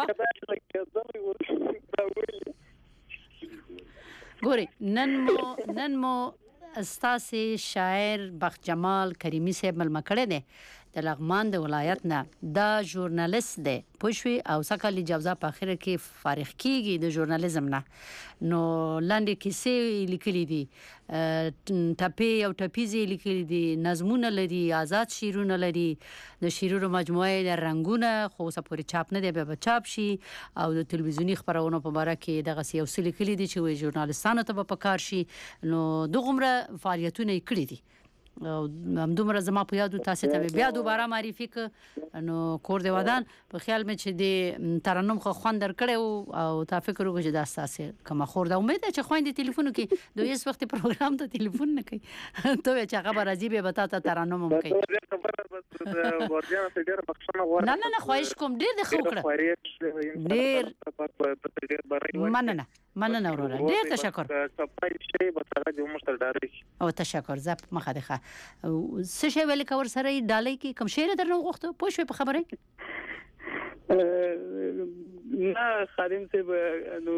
ګوري نن مو استاسي شاعر بخت جمال کریمی صاحب ملما کړه دي د لغمان د ولایت نه دا ژورنالیست دی پوښوي او سکهلی جوزا په اخر کې فارغ کیږي د ژورنالیزم نه نو لاندې کیسې لیکلي دي ټپي او ټپيزي لیکلي دي نظمونه لري آزاد شعرونه لري د شعرونو مجموعه د رنگونه خو اوسه پورې چاپ نه دی به چاپ شي او د تلویزیونی خبرونو په اړه کې دغه سیاسي لیکلي دي چې وي ژورنالیستانو ته په کار شي نو دغه عمره فعالیتونه کړې دي همدومره زما په یادو تاسو ته بیا دوباره معرفي ک نو کور دی ودان په خیال مې چې د ترنم خو خوندر کړو او تا فکر وکړ چې دا تاسو کوم خور دا امید چې خويندې ټلیفون کې دوی اس وخت پروګرام ته ټلیفون نه کوي ته چې خبر راځي به بتا ته ترنم هم کوي نه خواهش کوم ډیر د خو کړ ډیر مننه وروره ډیر تشکر او تشکر زه مخه ده څه شی ویل کور سره ډالۍ کې کوم شی درنه وغوښته پوه شو په خبره نه خادم صاحب نو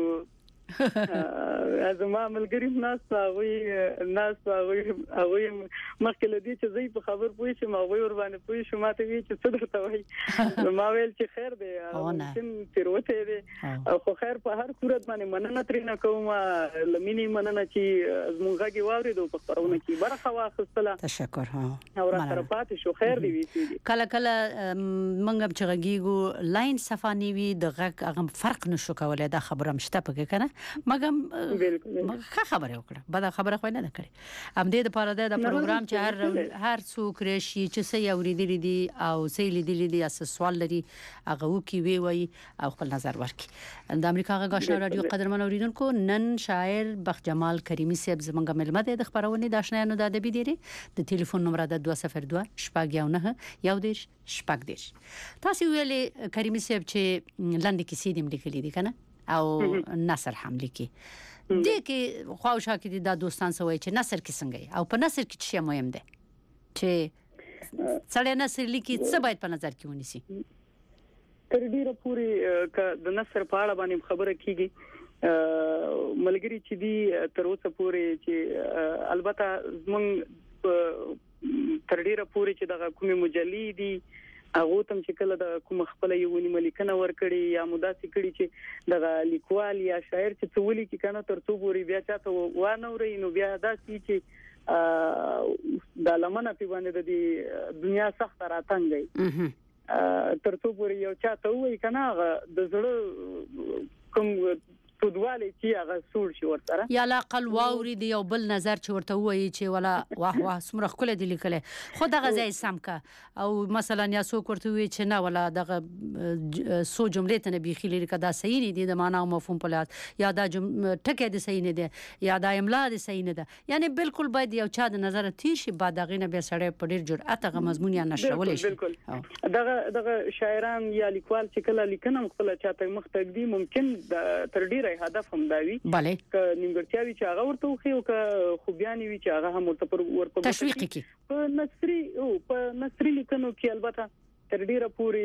ازما ملګری ناس هغه مخکې لدی چې زی په خبر پوي چې ما وی ور باندې پوي شو ماته وی چې څه درته وای ما ویل چې خیر دی ممکن تیروته دی خو خیر په هر صورت باندې مننه ترې نه کوم لمینی مننه چې زمونږه کې واورېدو په خبرونه کې برخه واخیستله تشکر ها او را سره پاتې شو خیر دی وی کله منګم چې غږیګو لاین صفانی وی د غږ هغه فرق نشو کولای دا خبره مشته پکې کنه مګم خبره وکړه بد خبره خو نه کړې ام دې د پاره د پروګرام چې هر څوک راشي چې سې اوریدلې دي او سې لیدلې دي اس سوال لري هغه وکي وی وای او خپل نظر ورکړي د امریکا غږ آشنا رادیو قدرمن اوریدونکو نن شاعر بخت جمال کریمی صاحب زمونږ ملمه د خبرونه د آشنایانو د ادبي دیری د ټلیفون نمبر د 202 شپږ یو دیش شپږ دیش تاسو ویلې کریمی صاحب چې لاندې کې سیدم لیکلي دي کنه او نصر هم لیکي دې کې خواوشا کې د دوستان سوي چې نصر کې څنګه او په نصر کې څه مهم ده چې څلې نصر لیکي څه باید په نظر کې ونیسي تر ډیره پوری د نصر په اړه باندې خبره کیږي ملګری چې دی تر اوسه پوری چې البته زمون تر ډیره پوری چې د کومې مجلې دی هغه تم چې کله د کوم خپل یو نیمه لیکنه ورکړي یا مداسي کړي چې د لیکوال یا شاعر چې څولي کې کنه تر څو پوری بیا چاته وانه وري نو بیا داسي چې د لمنه په باندې د دنیا سخت راتنګي تر څو پوری یو چاته وای کنه د زړه کوم تودواله چې هغه سور شي ورته یا لا قل واوري دی یو بل نظر چې ورته وایي چې ولا واه سمره خپل دی لیکل خو دغه ځای سمکا او مثلا یا سو ورته وایي چې نه ولا دغه سو جملې ته نه بيخي لیکه دا صحیح نه دي د معنا او مفهوم په لحاظ یا دا ټکي دي صحیح نه دي یا دا املا دي صحیح نه ده یعنی بالکل باید یو چا د نظر تیر شي بعد دغه نه به سړی په ډیر جرأت غو مضمون یا نشرول شي بالکل دغه شاعران یا لیکوال چې کله لیکنه خپل چاته مخ تقدیم ممکن تر ډیر هدف هم داوي bale ک نیمګړتیاوي چې هغه ورته خو او ک خوبياني وي چې هغه هم ورته تشویق کی په نثري لیکنو کې البته تر ډیره پوری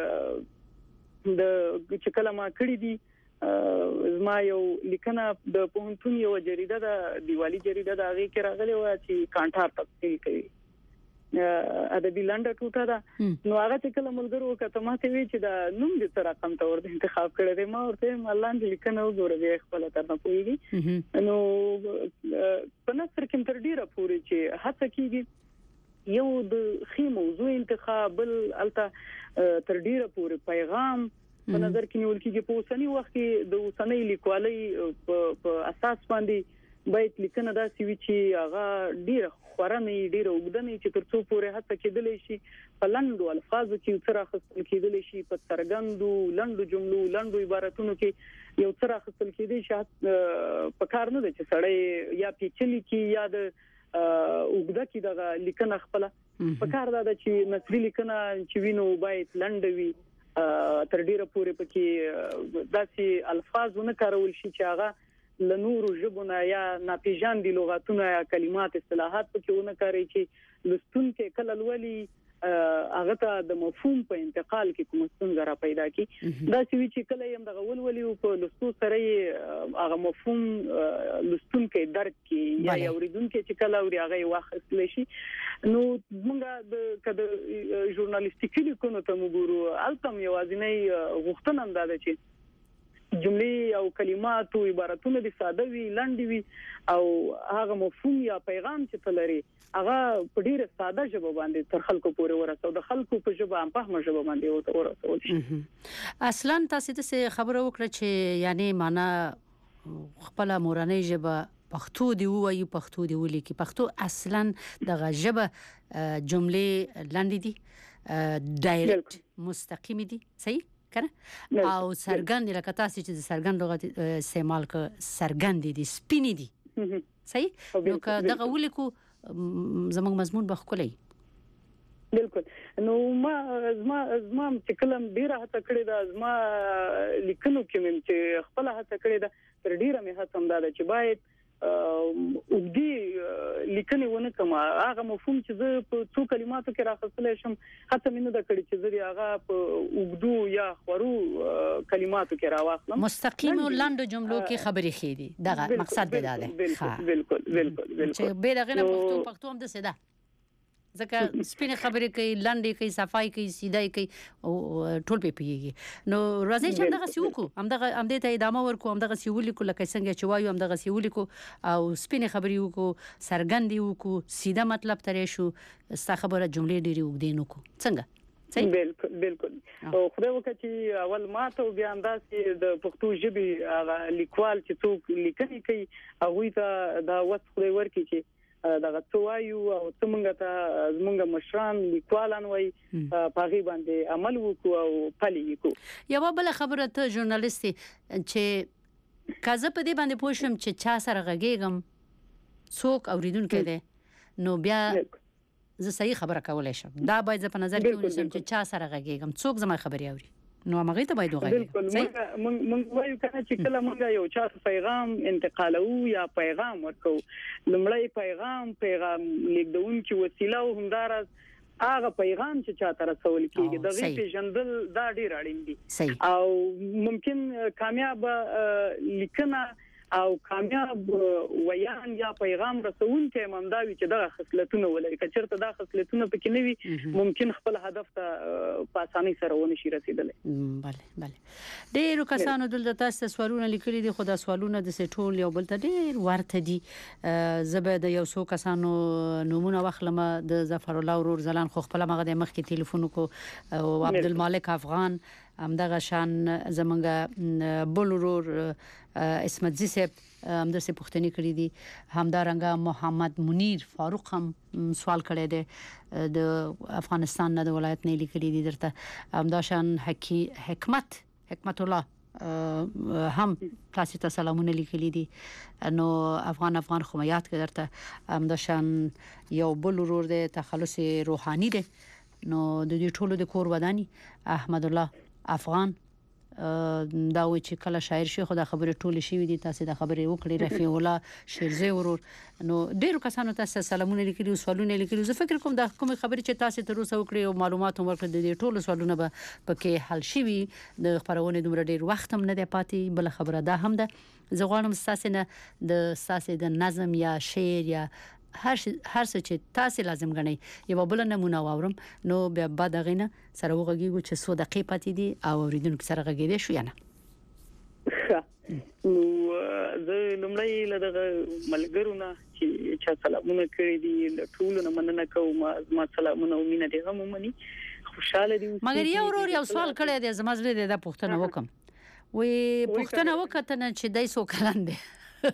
د چې کله ما کړی دي زما یو لیکنه د پوهنتون یو جریده د دیوالي جریده د هغه کې راغلی و چې کانټار تفصیل کوي ادبي لنډه ټوټه ده نو هغه چې کله ملګرو کته ماته وی چې دا نوم دې تر رقم ته ورته انتخاب کړی دی ما ورته ملاند لیکنه وګوره بیا خپل تر نه پويږي نو په نثر کې تر ډیره پوری چې هڅه کیږي یو د خي موضوع انتخاب بل الته تر ډیره پوری پیغام په نظر کې نیول کیږي په اوسنی وخت کې د اوسنی لیکوالۍ په اساس باندې باید لیکنه دا سی وی چې هغه ډیره خورنه ډیره وګدنې چې تر څو پورې هڅه کېدلې شي په لندو الفاظو کې تر اخستل کېدلې شي په څرګندو لندو جملو لندو عبارتونو کې یو تر اخستل کېدې شي په کار نه ده چې سړی یا پیچلي کې یا د وګدا کې د لیکنه خپل په کار ده چې نثري لیکنه چې وینو باید لندوي تر ډیره پورې پکې داسې الفاظونه کارول شي چې هغه لنور ژبونه یا ناپیژاندې لغاتونه یا کلمات اصطلاحات پکې ونه کاری چې لستون کې کله لولي هغه ته د مفهوم په انتقال کې کوم څنګه را پیدا کی دا چې کله یم د ولولي په لستو سره هغه مفهوم لستون کې درک کې یا اوریدون کې چې کله اوري هغه واخصل شي نو موږ د کده ژورنالیستیکي لیکونو ته وګورو التم یوازینی غوښتنه اندازه چې جملې او کلمات او عبارتونه د ساده وی لنډ وی او هغه مفهوم یا پیغام چې تلري هغه په ډیره ساده ژبه باندې تر خلکو پورې ورسو د خلکو په ژبه هم په ژبه باندې ورسول شي اصلا تاسو ته خبره وکړه چې یعنی معنا خپل مورنۍ ژبه پښتو دی وایي پښتو دی ولیکي پښتو اصلا د غژبه جملې لاندې دي ډایرکټ مستقیم دي صحیح کنه او سرګند لکه تاسو چې د سرګند لغت استعمال ک سرګند دي سپینې دي صحیح نو که دغه ولیکو زموږ مضمون به خولي بالکل نو ما چې کلم ډیره هڅه کړې ده زما لیکنو کې مې چې خپل هڅه کړې ده تر ډیره مې هڅه هم ده چې باید وګړي لیکنې ونه کوم هغه مفهوم چې زه په څو کلماتو کې راخصلې شم هڅه مې نه ده کړې چې زه هغه په وګړو یا خورو کلماتو کې راوخلم مستقیم او لاندو جملو کې خبرې خېدي دغه مقصد دی دا بالکل چې به دغه نه پښتو هم د سده ځکه سپینه خبرې کوي لاندې کوي صفای کوي سیدای کوي او ټول په پیږي نو راځي چې همدغه سیوکو همدغه ته ادامه ورکو همدغه سیولي کو لکه څنګه چې وایو همدغه سیولي کو او سپینه خبرې وکړو سرګندې وکړو سیده مطلب ترې شو ستا خبره جملې ډېری وګدینو کو څنګه بالکل او خدای وکړي چې اول ماته بیا انداسې د پښتو ژبې لیکوال چې څوک لیکنې کوي هغه ته دا وڅ خدای ورکړي چې دغه توایو او څنګه ته زمونږ مشران لیکوالان وای پاغي باندې عمل وکړو او پلي وکړو یو بل خبره ته ژورنالیست چې کازه په دې باندې پوښم چې چا سره غږیږم څوک اوریدونکو دی نو بیا زه صحیح خبره کولای شم دا باید په نظر کې ونیسم چې چا سره غږیږم څوک زما خبري اوري نو هغه ته باید وغږیږي بالکل موږ وایو کنه چې کله موږ یو چا پیغام انتقالو یا پیغام ورکو لمړی پیغام لیکدونکو وسیله او همدارس هغه پیغام چې چا تر رسول کیږي د غي پیژندل دا ډیر اړین دي او ممکن کامیاب لیکنه او کامیاب ویان یا پیغام رسول کې منداوي چې دا خصلتونه ولري کچرته دا خصلتونه پکې نه وي ممکن خپل هدف ته په اسانۍ سره ونشي رسیدلې bale ډېر کسانو دلته تاسو سوالونه لیکلي دي خو دا سوالونه د سټول یو بل ته ډېر ورته دي زبر د یو څو کسانو نمونه واخلم د ظفر الله ورور زلان خو خپل مغه د مخ کې ټلیفون کو او عبدالمالک افغان همدغه شان زمونږ بلورور اسمت زیسب همدغه پښتني کړی دي همدارنګه محمد منیر فاروق هم سوال کړی دی د افغانستان نه د ولایت نه لیکلي دي درته همدغه شان حکمت الله هم تاسو ته سلامونه لیکلي دي نو افغان خمیات کې درته همدغه شان یو بلورور دی تخلص روحاني دی نو د دې ټولو د کور ودانی احمد الله افغان دا و چې کله شاعر شي خو دا خبره ټول شي دي تاسو دا خبره وکړي رفیع الله شیرزه ورور نو ډیرو کسانو تاسو سلامونه لیکلي او سوالونه لیکلي زه فکر کوم دا کوم خبره چې تاسو تر اوسه وکړي او معلومات هم ورکړي د دې ټولو سوالونه به پکې حل شي د خبرونه دومره ډیر وخت هم نه دی پاتې بل خبره ده هم ده زه غواړم تاسو نه د نظم یا شعر یا هر څه چې تاسو لازم غنئ یو بل نمونه واورم نو بیا بعد غینه سره وګورئ چې څو دقیقې پاتې دي او اوریدونکو سره غږیدي شو یا نه نو زه لمړی له دغه ملګرونه چې سلامونه کړی دي له ټولو نه مننه کوم ما سلامونه او مینه دې هم مني خوشاله دي مګر یو ورور یو سوال کړی دی زما زړه د پښتنه وکم وې پښتنه وکړه چې دای سو کلن دی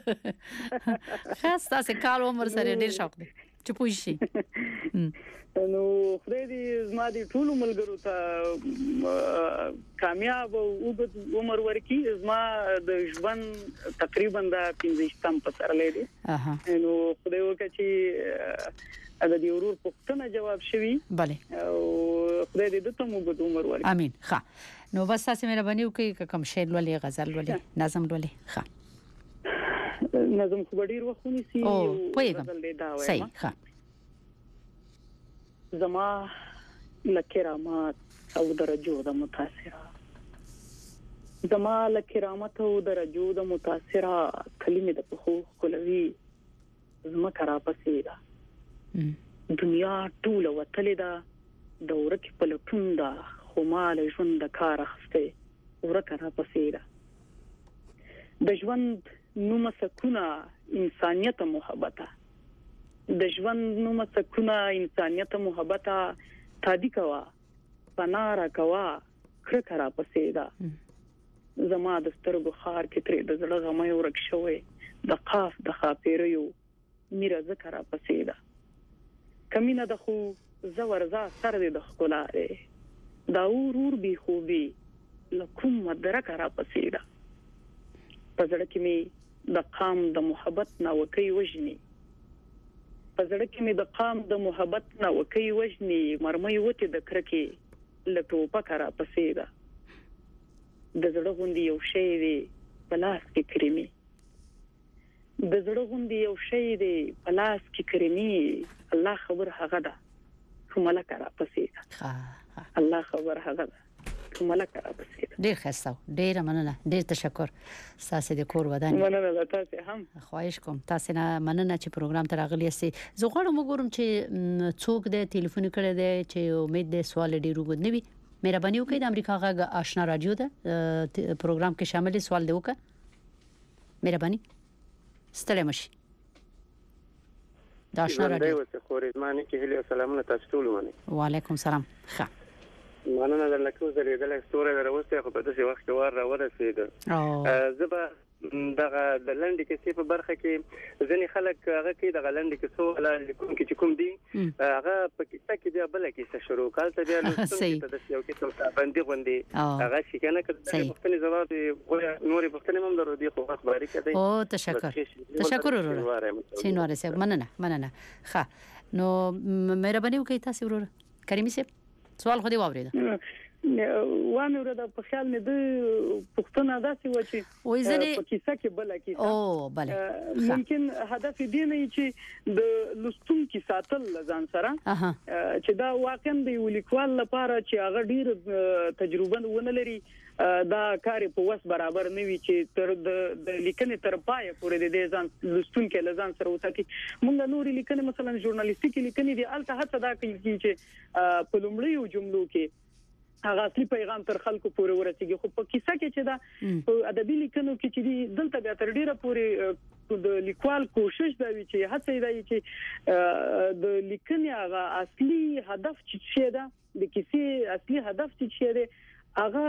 خاص تاسو کال عمر سره ډیر شوق دی چې پوه شي نو خدای دې زما دې ټول ملګرو ته کامیاب او وګد عمر ورکړي زما د ژوند تقریبا د 15 په سره لري نو خدای وکړي چې د دې ورور پښتنه جواب شوي bale او خدای دې ته وګد عمر ورکړي امين ښه نو بس تاسو مهرباني وکړئ کوم شعر ولې غزل ولې نظم ولې ښه نظم خو ډیر وختونی سي او پوهیږم صحیح ښه زما لکرامات او درجو د متاثره زما لکرامات او درجو د متاثره کلمې د خو کولوي زما کرا پسې دا دنیا ټول وتلې دا د ورک په لټون دا خو مال ژوند د کار اخسته ورک را پسې دا د ژوند نوم سکونه انسانيت محبت د ژوند نوم سکونه انسانيت محبت تادی کوا پنارا کوا کرکرا پسې دا زما د سترګو خار کې ترې د زړه غمې ورک شوې د قاف د خاپیریو میرا ذکر پسیدا کمینه د خو زورزا سر د خلا دا ورور بي خوبي لکم مدرک را پسیدا پزړه کې می د قام د محبت نه وکي وجني پزړه کې می د قام د محبت نه وکي وجني مرمۍ وته د کرکه لټو پکرا پسیدا د زړه غوندي یو شی دی پلاس کې کریمي د زړه غوندي یو شی دی پلاس کې کریمي الله خبر هغه ده کومه لکه پسیدا الله خبر هغه ده کومه لکه پسیدا ډیر خسته ډیر مننه ډیر تشکر تاسو د کور ودانې مننه تاسو هم خواهش کوم تاسو نه مننه چې پروګرام ته راغلی یاستئ زه غواړم وګورم چې څوک د ټلیفون کړی دی چې امید ده سوال ډیر وګد نه وي مهرباني وکړئ د امریکا غږ آشنا رادیو ده پروګرام کې شامل سوال دی وکړه مهرباني ستړي مشي د آشنا رادیو خورزمانه کې هلي سلامونه تاسو ټول باندې وعلیکم سلام ښه مننه درلکه زریدل ستوره دروسته خو په داسې وخت کې ورسېده زبا دغه د لنډ کیسې په برخه کې ځنې خلک هغه کې د لنډ کیسو لیکون کې کوم دي هغه په کیسه کې بیا بل کیسه شروع کړه بیا نو څنګه د یو کیسه باندې غوندي هغه شي کنه کله پښتني جواب نورې پښتني هم درو دي خو خبرې کوي او تشکر ورور سینوره صاحب مننه ښه نو مهرباني وکړئ تاسو ورور کریمي صاحب سوال خو دی واورید وانه ورته په خیال مې د پښتنه داسې و چې په کیسه کې بل کیسه او بله ممکن هدف دې نه چې د لستون کې ساتل ځان سره چې دا واقعا د ولیکوال لپاره چې هغه ډیر تجربه ونه لري دا کار په وس برابر نه وي چې تر د لیکنې تر پای پورې د ځان لستون کې لزان سره وتاکي موږ نور لیکنې مثلا ژورنالیستیک لیکنې دي الته هڅه دا کوي چې په لومړیو جملو کې هغه اصلي پیغام تر خلکو پورې ورسیږي خو په کیسه کې چې دا ادبي لیکنو کې چې دلته بیا تر ډیره پورې د لیکوال کوشش دا وی چې هڅه دی چې د لیکنې هغه اصلي هدف چې دا د کیسې اصلي هدف چې دی هغه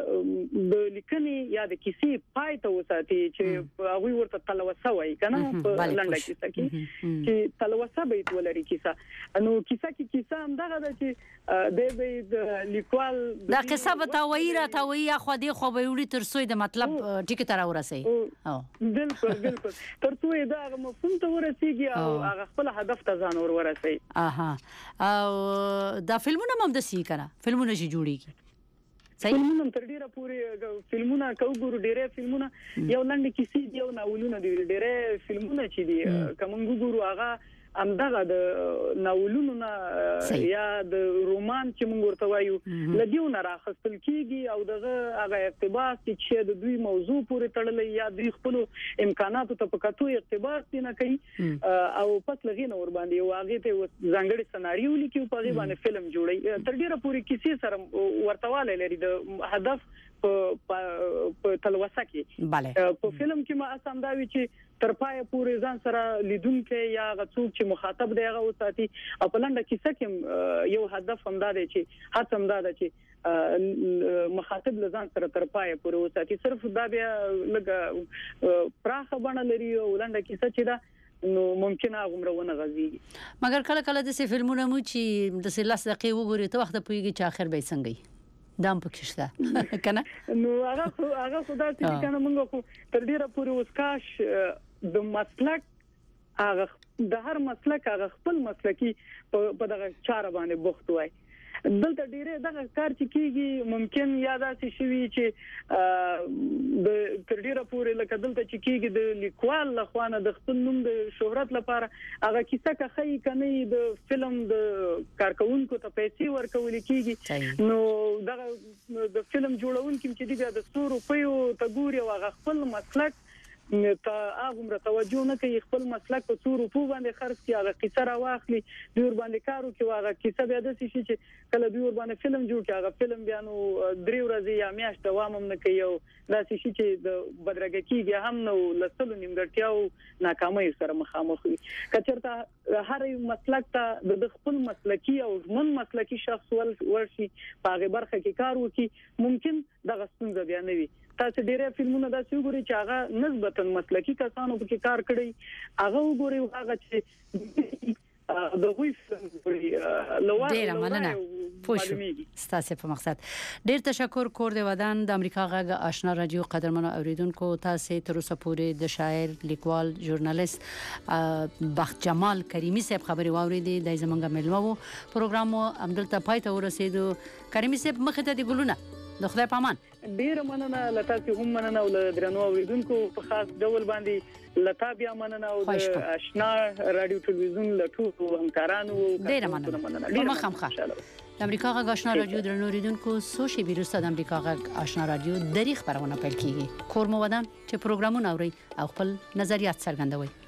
د لیکنې یا د کیسې پای ته وساتي چې هغه ورته تلوسه وایي کنه په لنډه کیسه کې چې تلوسه به ولري کیسه نو کیسه کې کیسه هم دغه ده چې د لیکوال دا قصه به تاوی را تاوی خو دې خو به وړي تر څو د مطلب ټیک تر ورسي بالکل تر څو دا مفهوم ته ورسیږي او هغه خپل هدف ته ځان ورسي او دا فلمونه هم د سې کنه فلمونه چې جوړيږي فلمونه تر ډیره پورې فلمونه کوګورو ډیره فلمونه یو لنډ کیسې دی او ناولونه دي ډیره فلمونه چې دي کوم ګورو هغه امدغه د ناولونو نه یا د رومان چې موږ ورته وایو لدیونه راخستل کیږي او دغه هغه اقتباس چې د دوی موضوع پورې تړلې یا د خپل امکاناتو ته په کتو اقتباس نه کوي او پس لغینه ور باندې او هغه ته ځانګړي سناریو لیکي په هغه باندې فلم جوړي تر ډیره پورې کیسې سره ورتواله لري د هدف په تلوسه کې په فلم کې ما اسام دا وی چې تر پای پورې ځان سره لیدونکو یا غڅوک چې مخاطب دی هغه وساتي او په لنډه کیسه کې یو هدف هم دا دی چې هڅه هم دا ده چې مخاطب لزان سره تر پای پورې وساتي صرف دا بیا لګه پراخه بڼه لري او لنډه کیسه چې دا نو ممکنه غومرونه غزي مګر کله کله د فلمونو مو چې د 13 دقیقې وګوري ته وخت پويږي چې اخر به څنګه دام پکښته کنه نو هغه خدای دې کنه موږ خو تر ډیره پورې وسکاش د مسلک هغه د هر مسلک هغه خپل مسلکی په دغه چاره باندې بوخت وای دلته ډیره دغه کار چې کیږي ممکن یاده شي چې د تر ډیره پورې لکه دلته چې کیږي د لیکوال لخوانه د خپل نوم د شهرت لپاره هغه کیسه کوي کني د فلم د کارکونکو ته پیسې ورکول کیږي نو دغه د فلم جوړونکو چې د 100 روپیو ته ګوري او هغه خپل مسلک ته هغه توجه نه کوي خپل مسلک په 100 روپو باندې خرڅ کی هغه قصه را واخلي د ور باندې کارو کې هغه قصه بیا د شي چې کله د ور باندې فلم جوړ کی هغه فلم بیا نو 3 ورځې یا میاشت دوام هم نه کوي او دا شي چې د بدرګه کیږي هم نو لسلو نیمګړتیاو ناکامۍ سره مخامخ وي کچرته هر مسلک ته د خپل مسلکی او من مسلکی شخص ورشي په هغه برخه کې کار وکي ممکن د غستون بیا نه وي تاسو ډیره فلمونه داسې وګورئ چې هغه نسبتا مسلکي کسانو په کار کړی هغه وګورئ هغه چې د وی ډیر مننه پوښ ستاسو په مقصد ډیر تشکر کور د ودان د امریکا غږ آشنا رادیو قدرمنو اوریدونکو تاسو تر اوسه پورې د شاعر لیکوال ژورنالیست بخت جمال کریمی صاحب خبري واوریدي د زمونږ ملمو پروګرام عبدالته پای ته ورسېدو کریمی صاحب مخه ته دی ګلونه د خدای پامان ډیر مننه لته هم مننه او درنو اوریدونکو په خاص ډول باندې لته بیا مننه او د آشنا رادیو ټلویزیون لټو همکارانو ډیر مننه ډیر مخامخه د امریکا غږ آشنا رادیو درنو اوریدونکو سوشي بیرسته د امریکا غږ آشنا رادیو د ریخ خبرونه پیل کیږي کور مو ودان چې پروګرامونه اوري او خپل نظریات څرګندوي